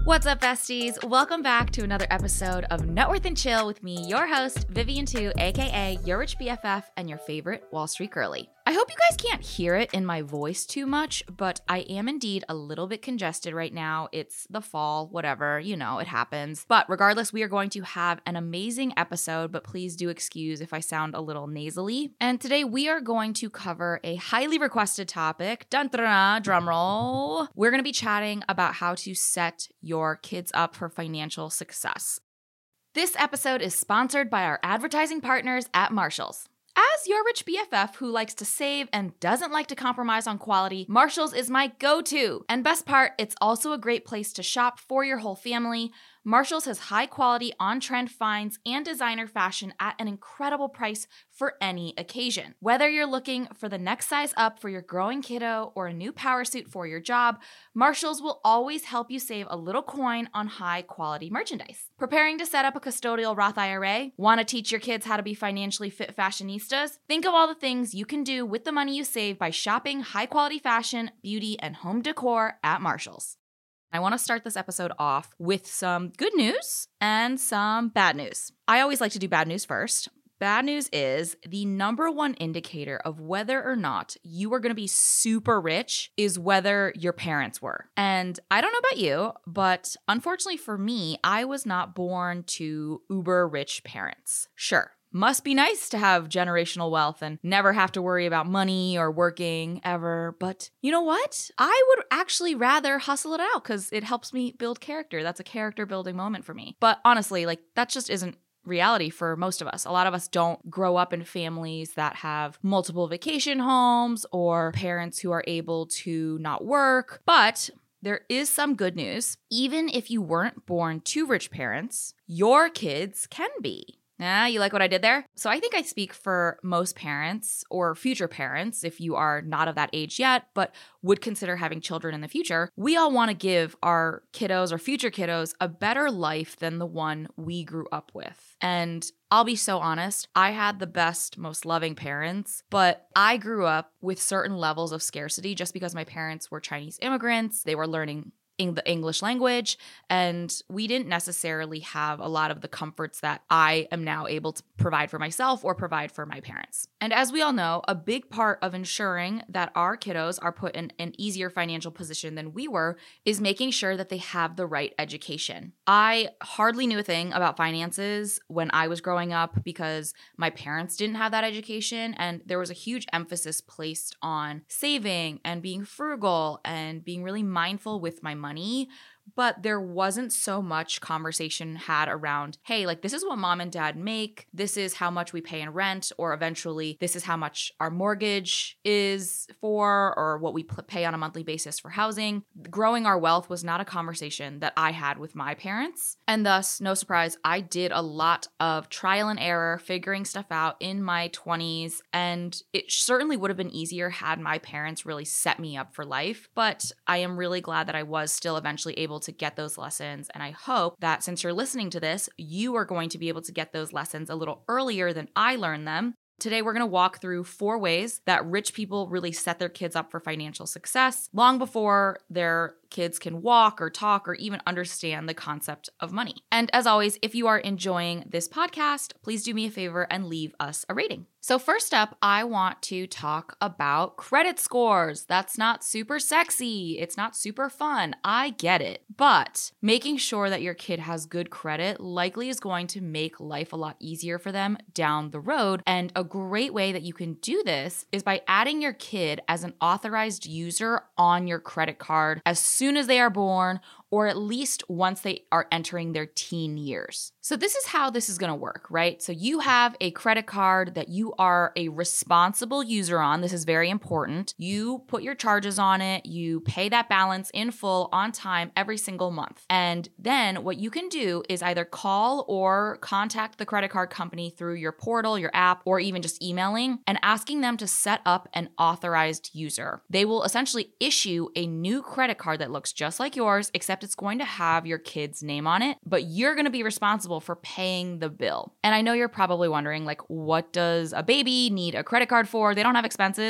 What's up, besties? Welcome back to another episode of Net Worth and Chill with me, your host, Vivian Tu, aka your rich BFF and your favorite Wall Street girly. I hope you guys can't hear it in my voice too much, but I am indeed a little bit congested right now. It's the fall, whatever, you know, it happens. But regardless, we are going to have an amazing episode, but please do excuse if I sound a little nasally. And today we are going to cover a highly requested topic. Dun dun dun, drum roll. We're going to be chatting about how to set your kids up for financial success. This episode is sponsored by our advertising partners at Marshalls. As your rich BFF who likes to save and doesn't like to compromise on quality, Marshalls is my go-to. And best part, it's also a great place to shop for your whole family. Marshalls has high-quality, on-trend finds and designer fashion at an incredible price for any occasion. Whether you're looking for the next size up for your growing kiddo or a new power suit for your job, Marshalls will always help you save a little coin on high-quality merchandise. Preparing to set up a custodial Roth IRA? Want to teach your kids how to be financially fit fashionistas? Think of all the things you can do with the money you save by shopping high-quality fashion, beauty, and home decor at Marshalls. I want to start this episode off with some good news and some bad news. I always like to do bad news first. Bad news is the number one indicator of whether or not you are going to be super rich is whether your parents were. And I don't know about you, but unfortunately for me, I was not born to uber rich parents. Sure. Must be nice to have generational wealth and never have to worry about money or working ever. But you know what? I would actually rather hustle it out because it helps me build character. That's a character building moment for me. But honestly, that just isn't reality for most of us. A lot of us don't grow up in families that have multiple vacation homes or parents who are able to not work. But there is some good news. Even if you weren't born to rich parents, your kids can be. You like what I did there? So I think I speak for most parents or future parents, if you are not of that age yet, but would consider having children in the future. We all want to give our kiddos or future kiddos a better life than the one we grew up with. And I'll be so honest, I had the best, most loving parents, but I grew up with certain levels of scarcity just because my parents were Chinese immigrants. They were learning the English language, and we didn't necessarily have a lot of the comforts that I am now able to provide for myself or provide for my parents. And as we all know, a big part of ensuring that our kiddos are put in an easier financial position than we were is making sure that they have the right education. I hardly knew a thing about finances when I was growing up because my parents didn't have that education, and there was a huge emphasis placed on saving and being frugal and being really mindful with my money. But there wasn't so much conversation had around, hey, this is what mom and dad make. This is how much we pay in rent, or eventually this is how much our mortgage is for, or what we pay on a monthly basis for housing. Growing our wealth was not a conversation that I had with my parents. And thus, no surprise, I did a lot of trial and error, figuring stuff out in my 20s. And it certainly would have been easier had my parents really set me up for life. But I am really glad that I was still eventually able to get those lessons. And I hope that since you're listening to this, you are going to be able to get those lessons a little earlier than I learned them. Today, we're going to walk through 4 ways that rich people really set their kids up for financial success long before their kids can walk or talk or even understand the concept of money. And as always, if you are enjoying this podcast, please do me a favor and leave us a rating. So first up, I want to talk about credit scores. That's not super sexy. It's not super fun. I get it. But making sure that your kid has good credit likely is going to make life a lot easier for them down the road. And a great way that you can do this is by adding your kid as an authorized user on your credit card as soon as they are born, or at least once they are entering their teen years. So this is how this is going to work, right? So you have a credit card that you are a responsible user on. This is very important. You put your charges on it. You pay that balance in full on time every single month. And then what you can do is either call or contact the credit card company through your portal, your app, or even just emailing and asking them to set up an authorized user. They will essentially issue a new credit card that looks just like yours, except it's going to have your kid's name on it, but you're going to be responsible for paying the bill. And I know you're probably wondering, what does a baby need a credit card for? They don't have expenses.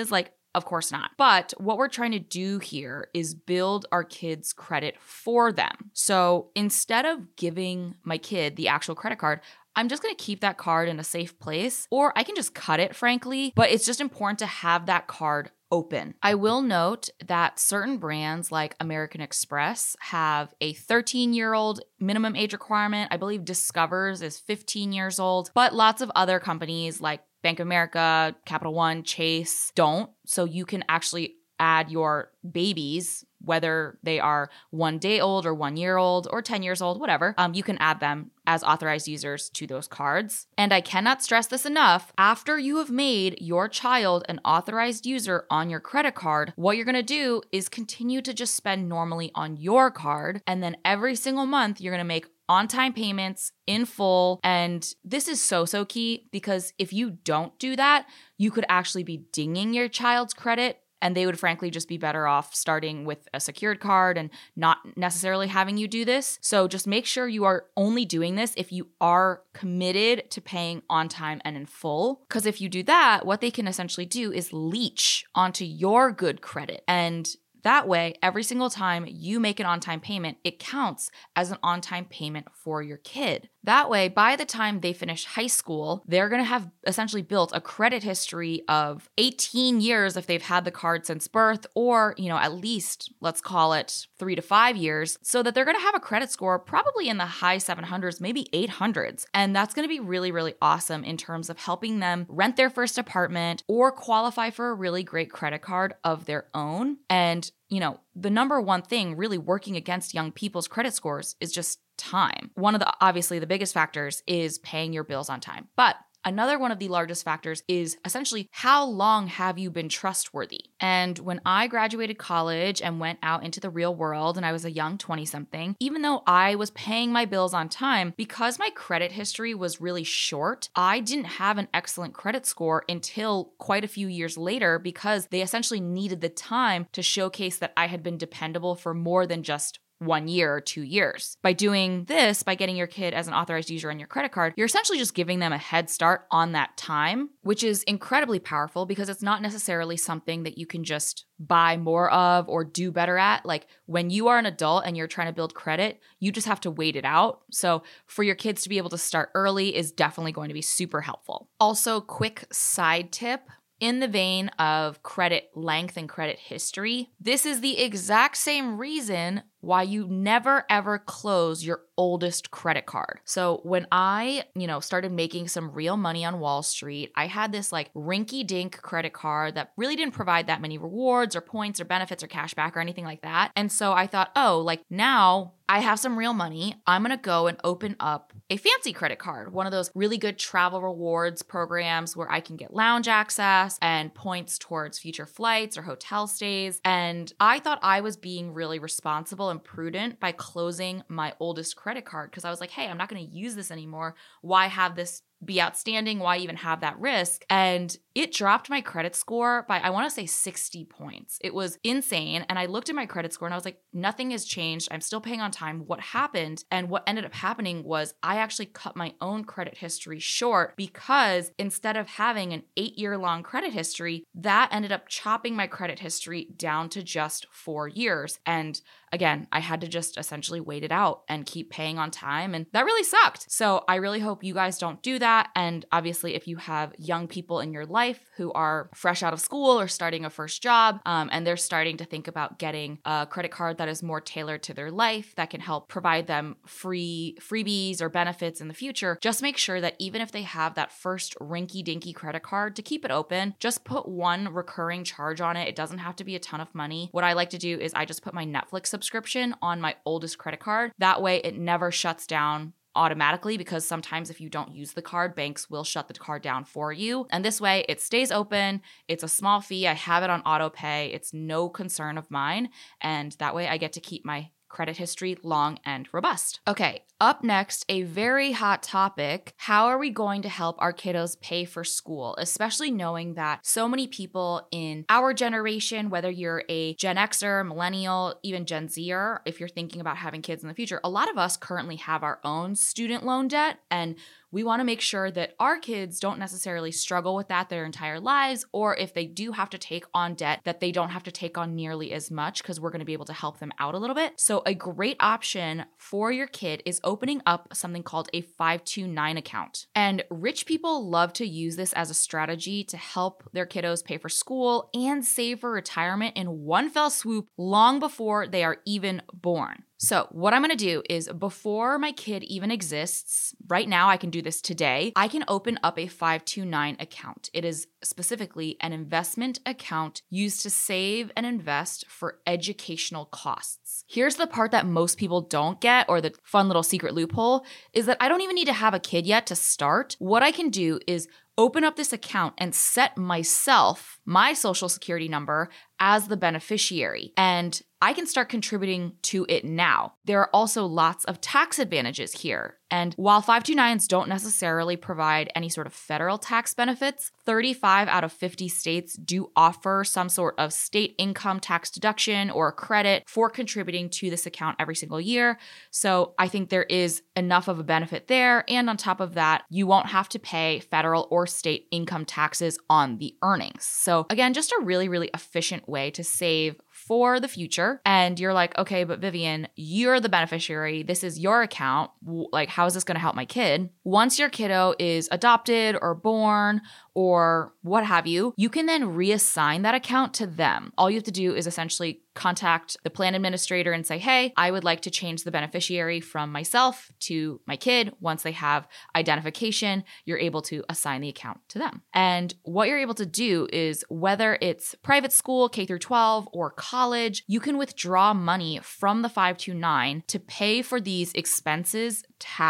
Of course not. But what we're trying to do here is build our kids' credit for them. So instead of giving my kid the actual credit card, I'm just going to keep that card in a safe place, or I can just cut it, frankly, but it's just important to have that card open. I will note that certain brands like American Express have a 13-year-old minimum age requirement. I believe Discover's is 15 years old, but lots of other companies like Bank of America, Capital One, Chase don't. So you can actually add your babies, whether they are 1 day old or 1 year old or 10 years old, whatever, you can add them as authorized users to those cards. And I cannot stress this enough. After you have made your child an authorized user on your credit card, what you're going to do is continue to just spend normally on your card. And then every single month, you're going to make on-time payments in full. And this is so key, because if you don't do that, you could actually be dinging your child's credit, and they would frankly just be better off starting with a secured card and not necessarily having you do this. So just make sure you are only doing this if you are committed to paying on time and in full. Because if you do that, what they can essentially do is leech onto your good credit. And that way, every single time you make an on-time payment, it counts as an on-time payment for your kid. That way, by the time they finish high school, they're going to have essentially built a credit history of 18 years if they've had the card since birth, or, at least, let's call it 3 to 5 years, so that they're going to have a credit score probably in the high 700s, maybe 800s. And that's going to be really, really awesome in terms of helping them rent their first apartment or qualify for a really great credit card of their own. And the number one thing really working against young people's credit scores is just time. One of obviously the biggest factors is paying your bills on time. But another one of the largest factors is essentially how long have you been trustworthy? And when I graduated college and went out into the real world and I was a young 20-something, even though I was paying my bills on time, because my credit history was really short, I didn't have an excellent credit score until quite a few years later, because they essentially needed the time to showcase that I had been dependable for more than just 1 year or 2 years. By doing this, by getting your kid as an authorized user on your credit card, you're essentially just giving them a head start on that time, which is incredibly powerful because it's not necessarily something that you can just buy more of or do better at. Like when you are an adult and you're trying to build credit, you just have to wait it out. So for your kids to be able to start early is definitely going to be super helpful. Also, quick side tip. In the vein of credit length and credit history, this is the exact same reason why you never ever close your oldest credit card. So when I, started making some real money on Wall Street, I had this like rinky-dink credit card that really didn't provide that many rewards or points or benefits or cash back or anything like that. And so I thought, now I have some real money. I'm going to go and open up a fancy credit card, one of those really good travel rewards programs where I can get lounge access and points towards future flights or hotel stays. And I thought I was being really responsible and prudent by closing my oldest credit card, because I was like, hey, I'm not going to use this anymore. Why have this be outstanding? Why even have that risk? And it dropped my credit score by, I want to say 60 points. It was insane. And I looked at my credit score and I was like, nothing has changed. I'm still paying on time. What happened? And what ended up happening was I actually cut my own credit history short, because instead of having an 8-year-long credit history, that ended up chopping my credit history down to just 4 years. And again, I had to just essentially wait it out and keep paying on time. And that really sucked. So I really hope you guys don't do that. And obviously, if you have young people in your life who are fresh out of school or starting a first job, and they're starting to think about getting a credit card that is more tailored to their life, that can help provide them freebies or benefits in the future, just make sure that even if they have that first rinky-dinky credit card, to keep it open, just put one recurring charge on it. It doesn't have to be a ton of money. What I like to do is I just put my Netflix subscription on my oldest credit card. That way it never shuts down automatically, because sometimes if you don't use the card, banks will shut the card down for you. And this way it stays open. It's a small fee. I have it on auto pay. It's no concern of mine. And that way I get to keep my credit history long and robust. Okay, up next, a very hot topic. How are we going to help our kiddos pay for school? Especially knowing that so many people in our generation, whether you're a Gen Xer, millennial, even Gen Zer, if you're thinking about having kids in the future, a lot of us currently have our own student loan debt, and we want to make sure that our kids don't necessarily struggle with that their entire lives, or if they do have to take on debt, that they don't have to take on nearly as much because we're going to be able to help them out a little bit. So a great option for your kid is opening up something called a 529 account. And rich people love to use this as a strategy to help their kiddos pay for school and save for retirement in one fell swoop long before they are even born. So what I'm going to do is, before my kid even exists, right now I can do this today, I can open up a 529 account. It is specifically an investment account used to save and invest for educational costs. Here's the part that most people don't get, or the fun little secret loophole, is that I don't even need to have a kid yet to start. What I can do is open up this account and set myself, my social security number, as the beneficiary. And I can start contributing to it now. There are also lots of tax advantages here. And while 529s don't necessarily provide any sort of federal tax benefits, 35 out of 50 states do offer some sort of state income tax deduction or credit for contributing to this account every single year. So I think there is enough of a benefit there. And on top of that, you won't have to pay federal or state income taxes on the earnings. So again, just a really, really efficient way to save for the future. And you're like, okay, but Vivian, you're the beneficiary. This is your account. Like, how is this going to help my kid? Once your kiddo is adopted or born or what have you, you can then reassign that account to them. All you have to do is essentially contact the plan administrator and say, hey, I would like to change the beneficiary from myself to my kid. Once they have identification, you're able to assign the account to them. And what you're able to do is, whether it's private school, K through 12, or college, you can withdraw money from the 529 to pay for these expenses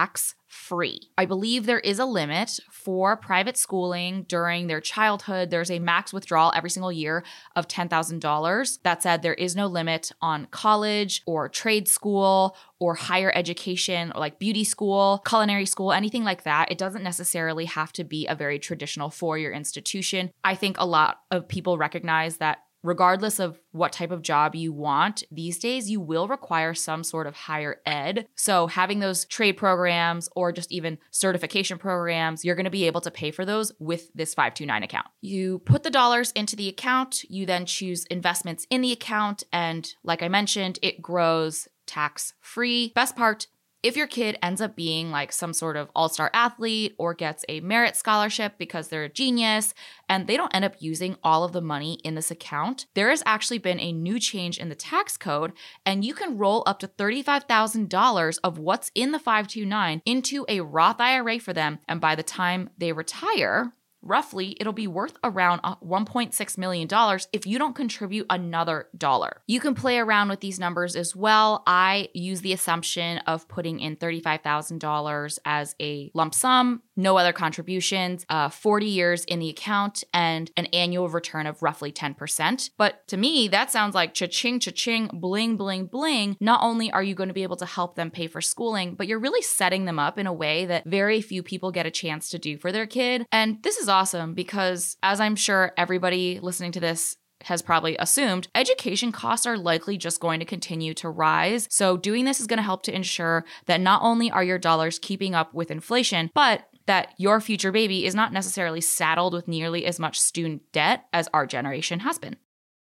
tax-free. I believe there is a limit for private schooling during their childhood. There's a max withdrawal every single year of $10,000. That said, there is no limit on college or trade school or higher education, or like beauty school, culinary school, anything like that. It doesn't necessarily have to be a very traditional four-year institution. I think a lot of people recognize that regardless of what type of job you want, these days you will require some sort of higher ed. So having those trade programs or just even certification programs, you're going to be able to pay for those with this 529 account. You put the dollars into the account, you then choose investments in the account, and like I mentioned, it grows tax-free. Best part, if your kid ends up being like some sort of all-star athlete or gets a merit scholarship because they're a genius and they don't end up using all of the money in this account, there has actually been a new change in the tax code, and you can roll up to $35,000 of what's in the 529 into a Roth IRA for them. And by the time they retire, roughly, it'll be worth around $1.6 million if you don't contribute another dollar. You can play around with these numbers as well. I use the assumption of putting in $35,000 as a lump sum, no other contributions, 40 years in the account, and an annual return of roughly 10%. But to me, that sounds like cha-ching, cha-ching, bling, bling, bling. Not only are you going to be able to help them pay for schooling, but you're really setting them up in a way that very few people get a chance to do for their kid. And this is awesome because, as I'm sure everybody listening to this has probably assumed, education costs are likely just going to continue to rise. So doing this is going to help to ensure that not only are your dollars keeping up with inflation, but that your future baby is not necessarily saddled with nearly as much student debt as our generation has been.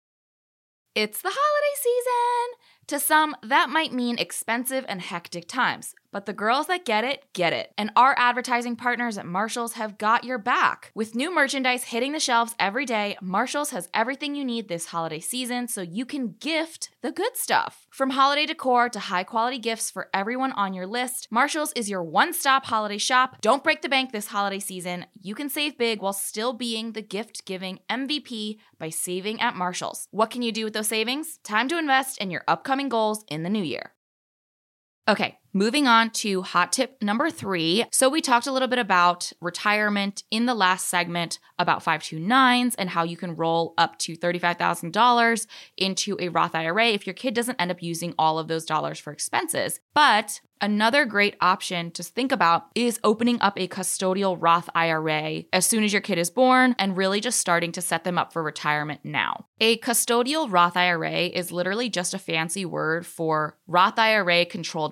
It's the holiday season. To some, that might mean expensive and hectic times. But the girls that get it, get it. And our advertising partners at Marshalls have got your back. With new merchandise hitting the shelves every day, Marshalls has everything you need this holiday season so you can gift the good stuff. From holiday decor to high-quality gifts for everyone on your list, Marshalls is your one-stop holiday shop. Don't break the bank this holiday season. You can save big while still being the gift-giving MVP by saving at Marshalls. What can you do with those savings? Time to invest in your upcoming goals in the new year. Okay, moving on to hot tip number 3. So we talked a little bit about retirement in the last segment, about 529s and how you can roll up to $35,000 into a Roth IRA if your kid doesn't end up using all of those dollars for expenses. But another great option to think about is opening up a custodial Roth IRA as soon as your kid is born and really just starting to set them up for retirement now. A custodial Roth IRA is literally just a fancy word for Roth IRA controlled by parents.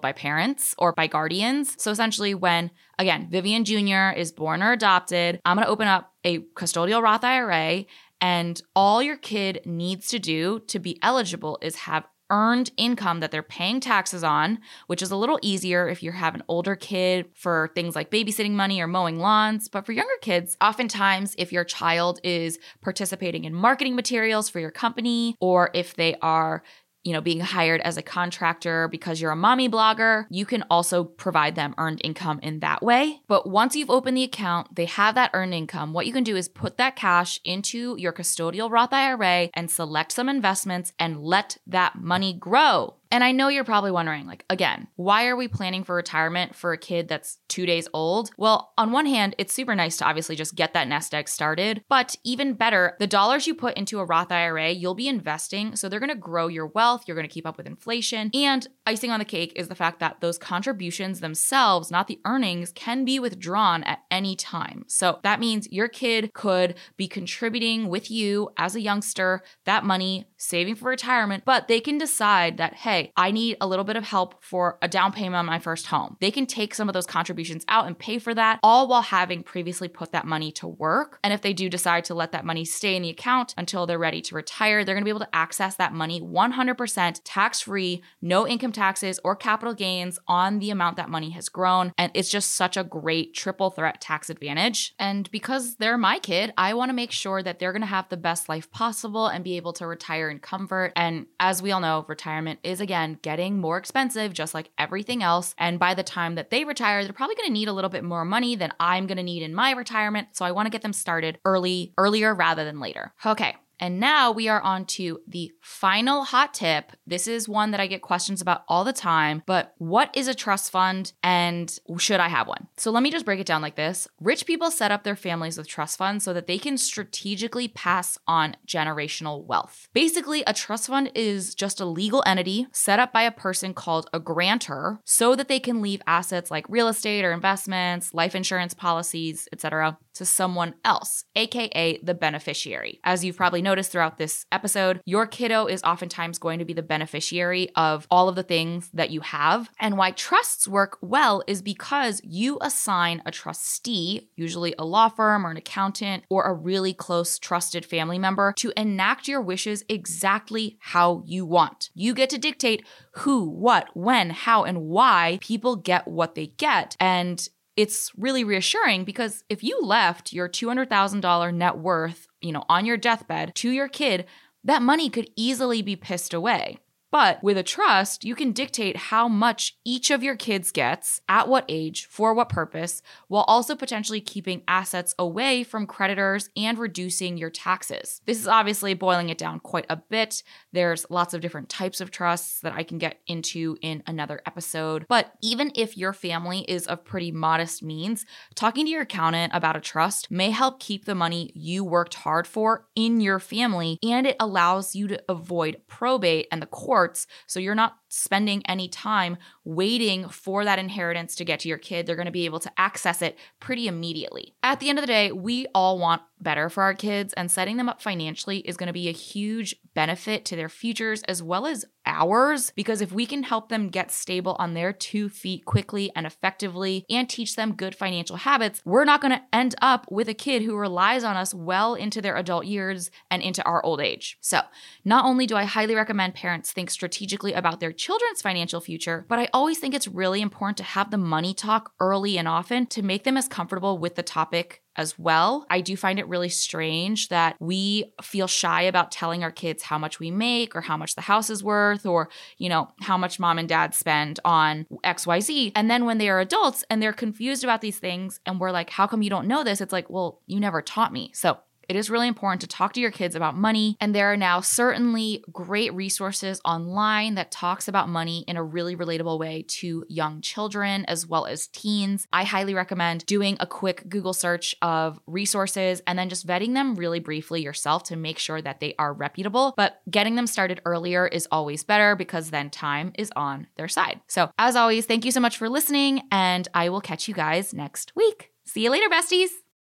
parents or by guardians. So essentially when, again, Vivian Jr. is born or adopted, I'm going to open up a custodial Roth IRA, and all your kid needs to do to be eligible is have earned income that they're paying taxes on, which is a little easier if you have an older kid for things like babysitting money or mowing lawns. But for younger kids, oftentimes if your child is participating in marketing materials for your company, or if they are being hired as a contractor because you're a mommy blogger, you can also provide them earned income in that way. But once you've opened the account, they have that earned income. What you can do is put that cash into your custodial Roth IRA and select some investments and let that money grow. And I know you're probably wondering, again, why are we planning for retirement for a kid that's 2 days old? Well, on one hand, it's super nice to obviously just get that nest egg started. But even better, the dollars you put into a Roth IRA, you'll be investing. So they're going to grow your wealth. You're going to keep up with inflation. And icing on the cake is the fact that those contributions themselves, not the earnings, can be withdrawn at any time. So that means your kid could be contributing with you as a youngster that money, saving for retirement, but they can decide that, hey, I need a little bit of help for a down payment on my first home. They can take some of those contributions out and pay for that, all while having previously put that money to work. And if they do decide to let that money stay in the account until they're ready to retire, they're going to be able to access that money 100% tax-free, no income taxes or capital gains on the amount that money has grown. And it's just such a great triple threat tax advantage. And because they're my kid, I want to make sure that they're going to have the best life possible and be able to retire in comfort. And as we all know, retirement is, again, getting more expensive, just like everything else. And by the time that they retire, they're probably going to need a little bit more money than I'm going to need in my retirement. So I want to get them started earlier rather than later. Okay. And now we are on to the final hot tip. This is one that I get questions about all the time, but what is a trust fund and should I have one? So let me just break it down like this. Rich people set up their families with trust funds so that they can strategically pass on generational wealth. Basically, a trust fund is just a legal entity set up by a person called a grantor so that they can leave assets like real estate or investments, life insurance policies, etc., to someone else, aka the beneficiary. As you've probably noticed throughout this episode, your kiddo is oftentimes going to be the beneficiary of all of the things that you have. And why trusts work well is because you assign a trustee, usually a law firm or an accountant or a really close trusted family member, to enact your wishes exactly how you want. You get to dictate who, what, when, how, and why people get what they get. And it's really reassuring because if you left your $200,000 net worth, on your deathbed to your kid, that money could easily be pissed away. But with a trust, you can dictate how much each of your kids gets, at what age, for what purpose, while also potentially keeping assets away from creditors and reducing your taxes. This is obviously boiling it down quite a bit. There's lots of different types of trusts that I can get into in another episode. But even if your family is of pretty modest means, talking to your accountant about a trust may help keep the money you worked hard for in your family, and it allows you to avoid probate and the court. So you're not spending any time waiting for that inheritance to get to your kid. They're going to be able to access it pretty immediately. At the end of the day, we all want better for our kids, and setting them up financially is going to be a huge benefit to their futures as well as ours, because if we can help them get stable on their 2 feet quickly and effectively and teach them good financial habits, we're not going to end up with a kid who relies on us well into their adult years and into our old age. So not only do I highly recommend parents think strategically about their children's financial future, but I always think it's really important to have the money talk early and often to make them as comfortable with the topic as well. I do find it really strange that we feel shy about telling our kids how much we make or how much the house is worth or, how much mom and dad spend on XYZ. And then when they are adults and they're confused about these things and we're like, how come you don't know this? It's like, well, you never taught me. So it is really important to talk to your kids about money, and there are now certainly great resources online that talks about money in a really relatable way to young children as well as teens. I highly recommend doing a quick Google search of resources and then just vetting them really briefly yourself to make sure that they are reputable, but getting them started earlier is always better because then time is on their side. So as always, thank you so much for listening, and I will catch you guys next week. See you later, besties.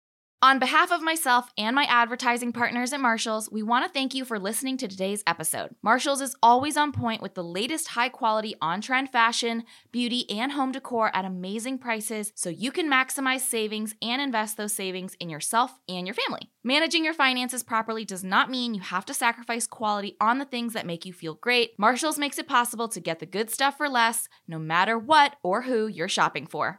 On behalf of myself and my advertising partners at Marshalls, we want to thank you for listening to today's episode. Marshalls is always on point with the latest high-quality, on-trend fashion, beauty, and home decor at amazing prices so you can maximize savings and invest those savings in yourself and your family. Managing your finances properly does not mean you have to sacrifice quality on the things that make you feel great. Marshalls makes it possible to get the good stuff for less, no matter what or who you're shopping for.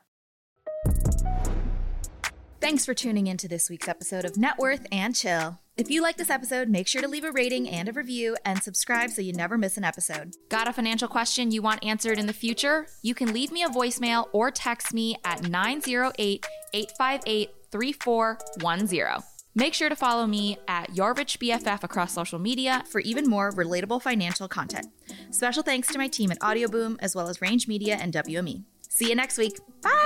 Thanks for tuning into this week's episode of Net Worth and Chill. If you like this episode, make sure to leave a rating and a review and subscribe so you never miss an episode. Got a financial question you want answered in the future? You can leave me a voicemail or text me at 908-858-3410. Make sure to follow me at Your Rich BFF across social media for even more relatable financial content. Special thanks to my team at Audioboom, as well as Range Media and WME. See you next week. Bye!